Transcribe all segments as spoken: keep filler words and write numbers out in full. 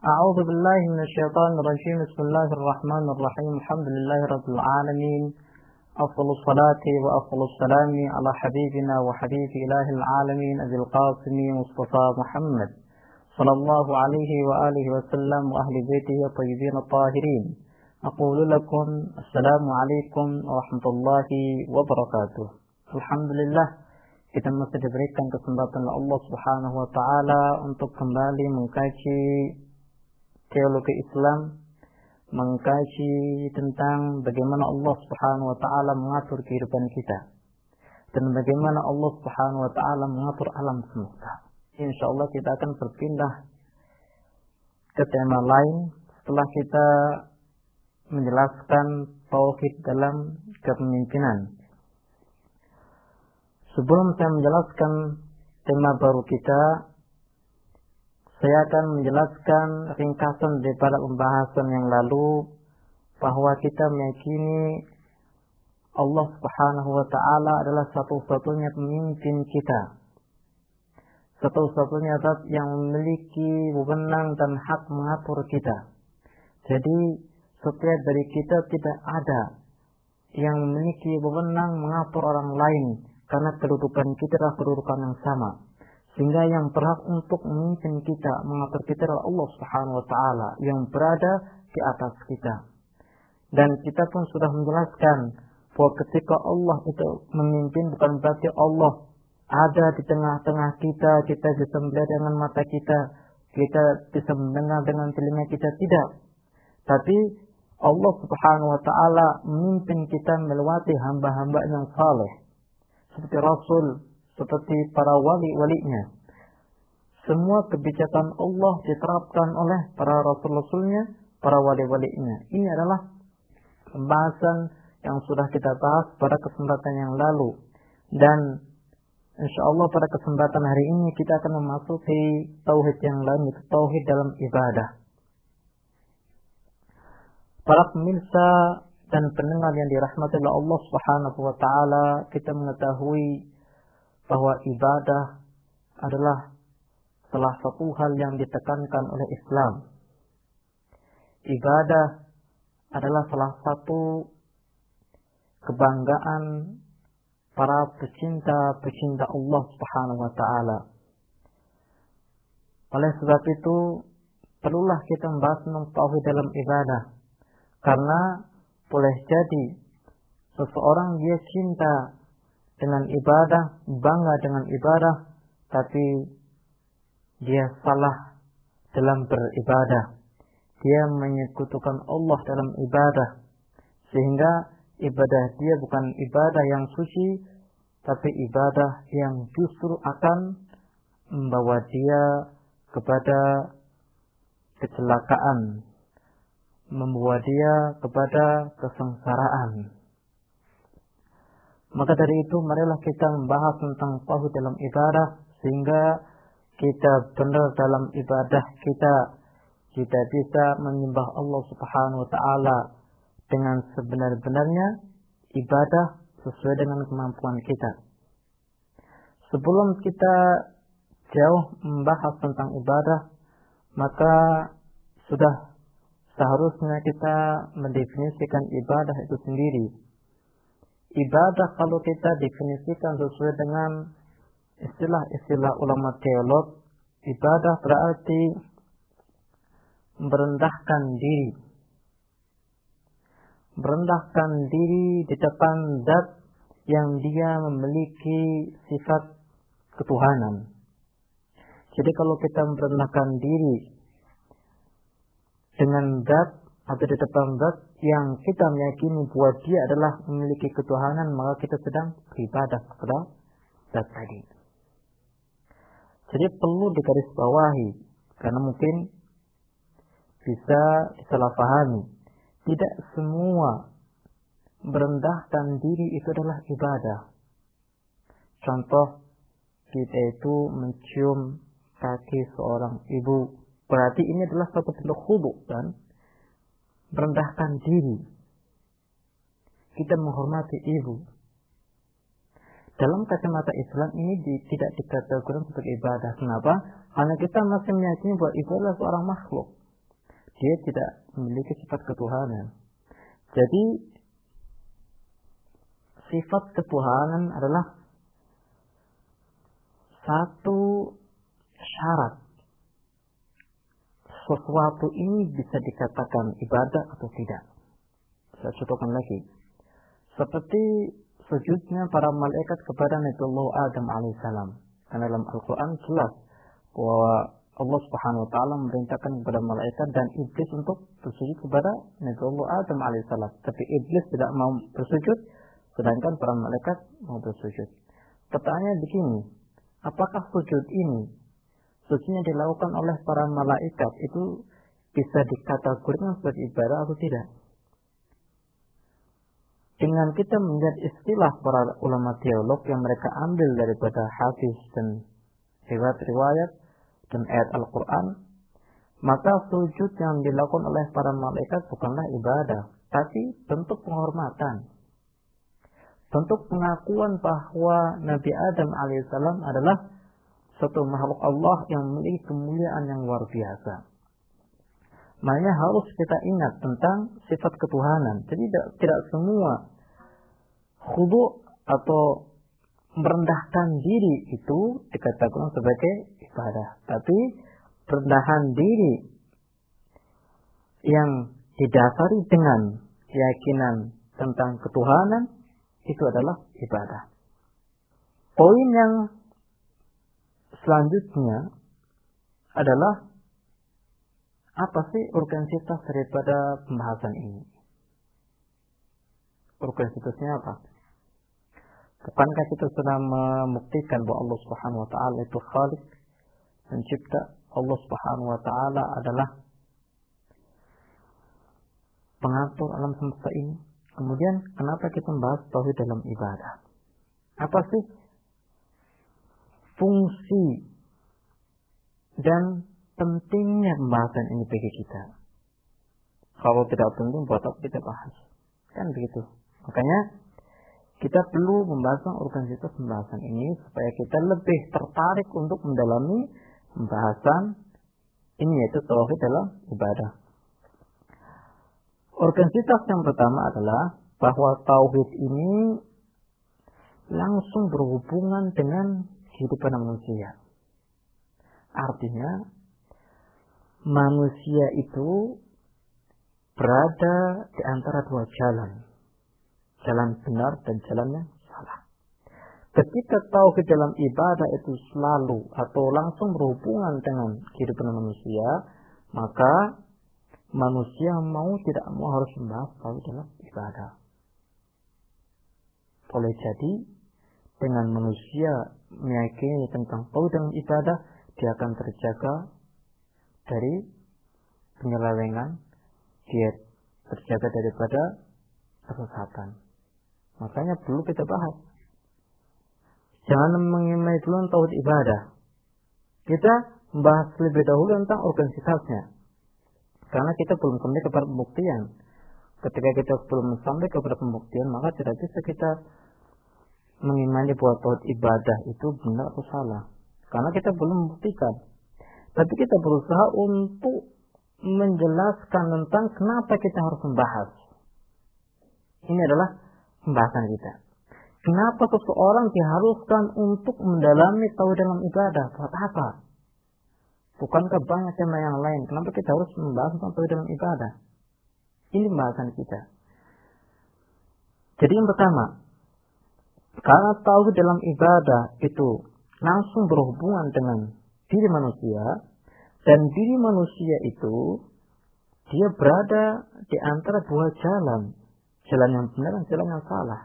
أعوذ بالله من الشيطان الرجيم. بسم الله الرحمن الرحيم. الحمد لله رب العالمين. أفضل الصلاة وأفضل السلام على حبيبنا وحبيب إله العالمين أبي القاسم مصطفى محمد صلى الله عليه وآله وسلم وأهل بيته الطيبين الطاهرين. أقول لكم السلام عليكم ورحمة الله وبركاته. Alhamdulillah, kita masih diberikan kesempatan oleh Allah Subhanahu wa taala untuk kembali mengkaji teologi Islam, mengkaji tentang bagaimana Allah Subhanahu wa taala mengatur kehidupan kita dan bagaimana Allah Subhanahu wa taala mengatur alam semesta. Insyaallah kita akan berpindah ke tema lain setelah kita menjelaskan tauhid dalam kepemimpinan. Sebelum saya menjelaskan tema baru kita, saya akan menjelaskan ringkasan daripada pembahasan yang lalu bahwa kita meyakini Allah Subhanahu wa taala adalah satu-satunya pemimpin kita, satu-satunya zat yang memiliki wewenang dan hak mengatur kita. Jadi setiap dari kita tidak ada yang memiliki wewenang mengatur orang lain, karena kedudukan kita adalah kedudukan yang sama. Sehingga yang berhak untuk memimpin kita, mengatur kita adalah Allah Subhanahu wa taala yang berada di atas kita. Dan kita pun sudah menjelaskan bahwa ketika Allah itu memimpin bukan berarti Allah ada di tengah-tengah kita, kita bisa melihat dengan mata kita, kita bisa mendengar dengan telinga kita, tidak. Tapi Allah Subhanahu wa taala memimpin kita melewati hamba-hamba yang saleh, seperti Rasul, seperti para wali-walinya. Semua kebijakan Allah diterapkan oleh para Rasul-Rasulnya, para wali-walinya. Ini adalah pembahasan yang sudah kita bahas pada kesempatan yang lalu. Dan insyaallah pada kesempatan hari ini kita akan memasuki tauhid yang lain, yaitu tauhid dalam ibadah. Para pemirsa dan pendengar yang dirahmati oleh Allah Subhanahu wa taala, kita mengetahui bahwa ibadah adalah salah satu hal yang ditekankan oleh Islam. Ibadah adalah salah satu kebanggaan para pecinta-pecinta Allah Subhanahu wa taala. Oleh sebab itu, perlulah kita membahas tentang tauhid dalam ibadah. Karena boleh jadi seseorang dia cinta dengan ibadah, bangga dengan ibadah, tapi dia salah dalam beribadah. Dia menyekutukan Allah dalam ibadah, sehingga ibadah dia bukan ibadah yang suci, tapi ibadah yang justru akan membawa dia kepada kecelakaan, membawa dia kepada kesengsaraan. Maka dari itu marilah kita membahas tentang tauhid dalam ibadah, sehingga kita benar dalam ibadah kita, kita bisa menyembah Allah Subhanahu wa taala dengan sebenar-benarnya, ibadah sesuai dengan kemampuan kita. Sebelum kita jauh membahas tentang ibadah, maka sudah seharusnya kita mendefinisikan ibadah itu sendiri. Ibadah kalau kita definisikan sesuai dengan istilah-istilah ulama teolog, ibadah berarti merendahkan diri. Merendahkan diri di depan zat yang dia memiliki sifat ketuhanan. Jadi kalau kita merendahkan diri dengan zat atau di depan zat yang kita meyakini bahwa dia adalah memiliki ketuhanan, maka kita sedang beribadah kepada zat tadi. Jadi perlu digarisbawahi, karena mungkin bisa disalahpahami. Tidak semua merendahkan diri itu adalah ibadah. Contoh, kita itu mencium kaki seorang ibu, berarti ini adalah satu bentuk khudu, kan? Merendahkan diri. Kita menghormati ibu. Dalam kacamata Islam ini di, tidak dikategorikan sebagai ibadah. Kenapa? Karena kita masih meyakini bahwa ibu adalah seorang makhluk. dia tidak memiliki sifat ketuhanan. Jadi sifat ketuhanan adalah satu syarat sesuatu ini bisa dikatakan ibadah atau tidak. Saya contohkan lagi. Seperti sujudnya para malaikat kepada Nabi Allah Adam alaihissalam. Karena dalam Al-Quran jelas bahwa Allah Subhanahu wa taala memerintahkan kepada malaikat dan iblis untuk bersujud kepada Nabi Allah Adam alaihissalam. Tapi iblis tidak mau bersujud, sedangkan para malaikat mau bersujud. Pertanyaan begini, apakah sujud ini, sujudnya dilakukan oleh para malaikat itu bisa dikategorikan sebagai ibadah atau tidak? Dengan kita melihat istilah para ulama teolog yang mereka ambil daripada hadis dan riwayat-riwayat dan ayat Al-Quran, maka sujud yang dilakukan oleh para malaikat bukanlah ibadah, tapi bentuk penghormatan, bentuk pengakuan bahwa Nabi Adam alaihissalam adalah satu makhluk Allah yang memiliki kemuliaan yang luar biasa. Makanya harus kita ingat tentang sifat ketuhanan. Jadi tidak, tidak semua khudu' atau merendahkan diri itu dikatakan sebagai ibadah. Tapi rendahan diri yang didasari dengan keyakinan tentang ketuhanan itu adalah ibadah. Poin yang selanjutnya adalah apa sih urgensitas daripada pembahasan ini? Urgensitasnya apa? Bukankah kita sudah membuktikan bahwa Allah Subhanahu wa taala itu Khaliq, pencipta? Allah Subhanahu wa taala adalah pengatur alam semesta ini. Kemudian kenapa kita membahas tauhid dalam ibadah? Apa sih fungsi dan pentingnya pembahasan ini bagi kita? Kalau tidak penting, buat apa kita bahas? Kan begitu. Makanya kita perlu membahas urgensitas pembahasan ini supaya kita lebih tertarik untuk mendalami pembahasan ini, yaitu tauhid dalam ibadah. Urgensitas yang pertama adalah bahwa tauhid ini langsung berhubungan dengan kehidupan manusia. Artinya manusia itu berada di antara dua jalan, jalan benar dan jalan yang salah. Ketika tauhid dalam ibadah itu selalu atau langsung berhubungan dengan kehidupan manusia, maka manusia mau tidak mau harus membahas tauhid dalam ibadah. Boleh jadi dengan manusia meyakini tentang tauhid dalam ibadah, dia akan terjaga dari penyelewengan, dia terjaga daripada kesesatan. Makanya perlu kita bahas. Jangan mengimai dulu tauhid ibadah. Kita membahas lebih dahulu tentang urgensitasnya. Karena kita belum sampai kepada pembuktian. Ketika kita belum sampai kepada pembuktian, maka tidak bisa kita mengimani bahwa tauhid ibadah itu benar atau salah. Karena kita belum membuktikan. Tapi kita berusaha untuk menjelaskan tentang kenapa kita harus membahas. Ini adalah pembahasan kita. Kenapa seseorang diharuskan untuk mendalami tauhid dalam ibadah? Buat apa? Bukankah banyak tema yang lain? Kenapa kita harus membahas tentang tauhid dalam ibadah? Ini pembahasan kita. Jadi yang pertama, karena tauhid dalam ibadah itu langsung berhubungan dengan diri manusia, dan diri manusia itu dia berada di antara dua jalan, jalan yang benar dan jalan yang salah.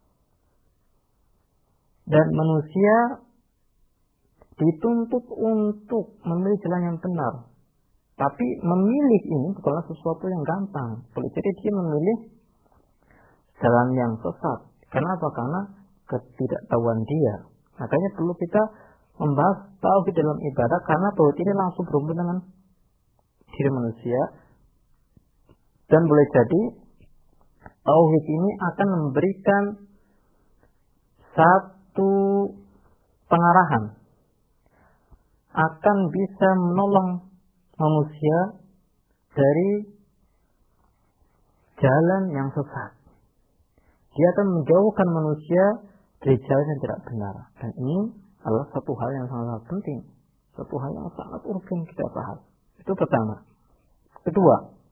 Dan manusia dituntut untuk memilih jalan yang benar. Tapi memilih ini bukanlah sesuatu yang gampang. Boleh jadi dia memilih jalan yang sesat. Kenapa? Karena ketidaktahuan dia. Makanya perlu kita membahas tauhid dalam ibadah, karena tauhid ini langsung berhubungan dengan diri manusia. Dan boleh jadi tauhid ini akan memberikan satu pengarahan, akan bisa menolong manusia dari jalan yang sesat. Dia akan menjauhkan manusia dari jalan yang tidak benar. Dan ini adalah satu hal yang sangat penting. Satu hal yang sangat urgen kita bahas. Itu pertama. Kedua,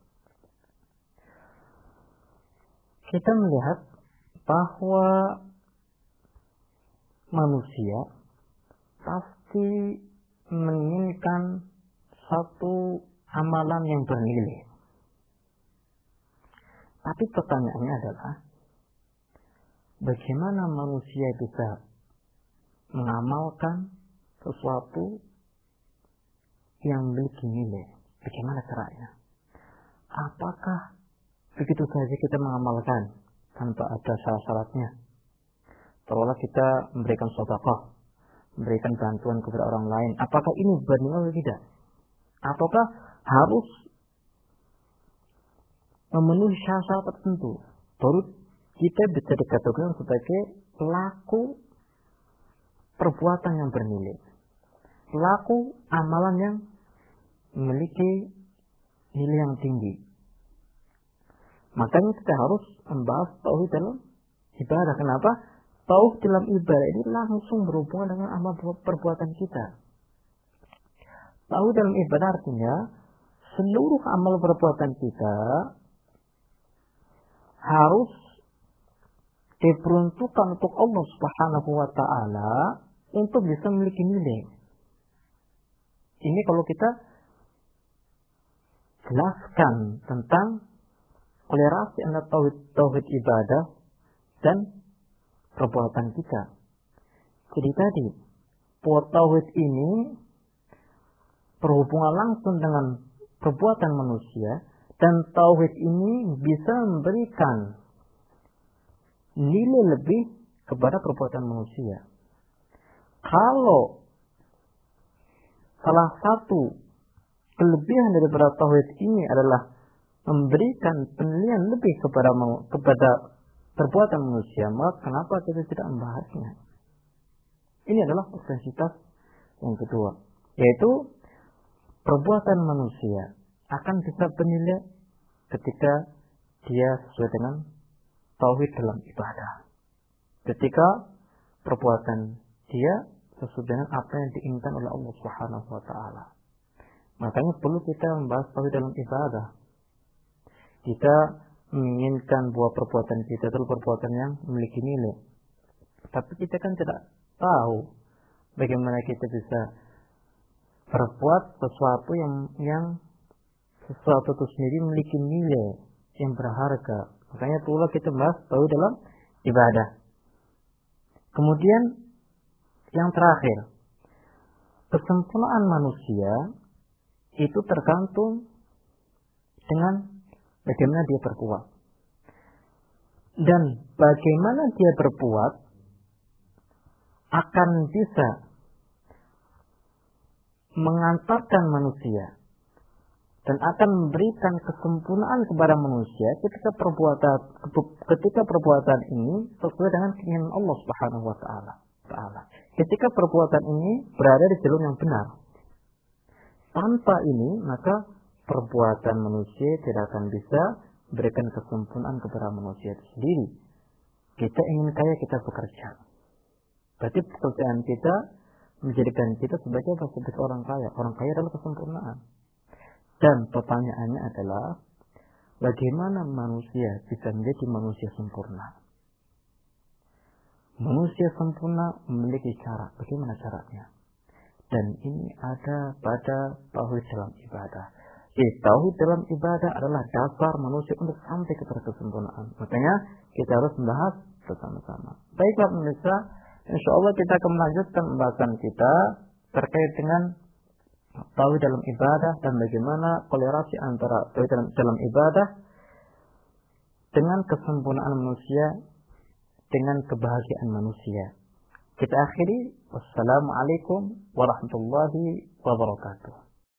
kita melihat bahwa manusia pasti menginginkan satu amalan yang bernilai. Tapi pertanyaannya adalah, bagaimana manusia bisa mengamalkan sesuatu yang memiliki nilai? Bagaimana caranya? Apakah begitu saja kita mengamalkan tanpa ada syarat-syaratnya? Seolah kita memberikan sedekah, memberikan bantuan kepada orang lain. Apakah ini bernilai atau tidak? Ataukah harus memenuhi syarat-syarat tertentu baru kita bisa dikategorikan sebagai pelaku perbuatan yang bernilai, pelaku amalan yang memiliki nilai yang tinggi? Makanya kita harus membahas tauhid dalam ibadah. Kenapa? Tauhid dalam ibadah ini langsung berhubungan dengan amal perbuatan kita. Tauhid dalam ibadah artinya seluruh amal perbuatan kita harus diperuntukkan untuk Allah Subhanahu wa taala untuk bisa memiliki nilai. Ini kalau kita jelaskan tentang kolerasi antara tauhid tauhid ibadah dan perbuatan kita. Jadi tadi, bahwa tauhid ini berhubungan langsung dengan perbuatan manusia, dan tauhid ini bisa memberikan nilai lebih kepada perbuatan manusia. Kalau salah satu kelebihan daripada tauhid ini adalah memberikan penilaian lebih kepada kepada perbuatan manusia, maka kenapa kita tidak membahasnya? Ini adalah intensitas yang kedua, yaitu perbuatan manusia akan bisa bernilai ketika dia sesuai dengan tauhid dalam ibadah. Ketika perbuatan dia sesuai dengan apa yang diinginkan oleh Allah Subhanahu wa taala. Makanya perlu kita membahas tauhid dalam ibadah. Kita menginginkan bahwa perbuatan kita adalah perbuatan yang memiliki nilai. Tapi kita kan tidak tahu bagaimana kita bisa berbuat sesuatu yang yang sesuatu itu sendiri memiliki nilai yang berharga. Makanya pula kita bahas tauhid dalam ibadah. Kemudian yang terakhir, kesempurnaan manusia itu tergantung dengan bagaimana dia berbuat. Dan bagaimana dia berbuat akan bisa mengantarkan manusia dan akan memberikan kesempurnaan kepada manusia ketika perbuatan ketika perbuatan ini sesuai dengan keinginan Allah Subhanahu wa taala. Ketika perbuatan ini berada di jalur yang benar. Tanpa ini maka perbuatan manusia tidak akan bisa berikan kesempurnaan kepada manusia itu sendiri. Kita ingin kaya, kita bekerja. Berarti pekerjaan kita menjadikan kita sebagai sebagai orang kaya. Orang kaya adalah kesempurnaan. Dan pertanyaannya adalah, bagaimana manusia bisa menjadi manusia sempurna? Manusia sempurna memiliki cara. Bagaimana caranya? Dan ini ada pada tauhid dalam ibadah. Eh, tauhid dalam ibadah adalah dasar manusia untuk sampai kepada kesempurnaan. Makanya kita harus membahas bersama-sama. Baiklah pemirsa, insya Allah kita akan melanjutkan pembahasan kita terkait dengan tauhid dalam ibadah dan bagaimana kolerasi antara tauhid dalam, dalam ibadah dengan kesempurnaan manusia dengan kebahagiaan manusia. Kita akhiri. Wassalamualaikum warahmatullahi wabarakatuh.